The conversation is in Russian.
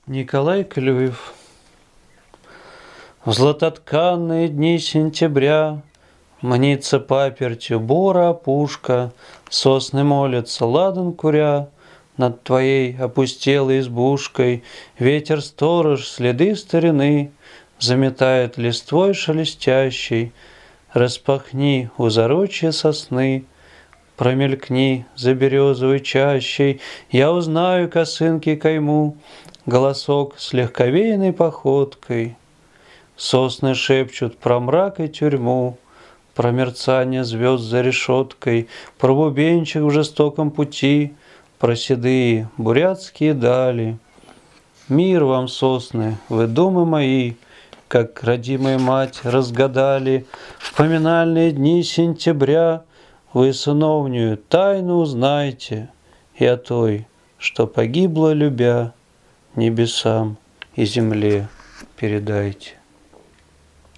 Николай Клюев. В златотканные дни сентября Мнится папертью бора опушка, Сосны молятся, ладан куря, Над твоей опустелой избушкой Ветер-сторож следы старины Заметает листвой шелестящей. Распахни узорочье сосны, Промелькни за березовой чащей, Я узнаю косынки кайму, Голосок с легковейной походкой. Сосны шепчут про мрак и тюрьму, Про мерцание звезд за решеткой, Про бубенчик в жестоком пути, Про седые бурятские дали. Мир вам, сосны, вы думы мои, Как родимая мать разгадали В поминальные дни сентября. Вы сыновнюю тайну узнайте И о той, что погибла, любя, Небесам и земле передайте.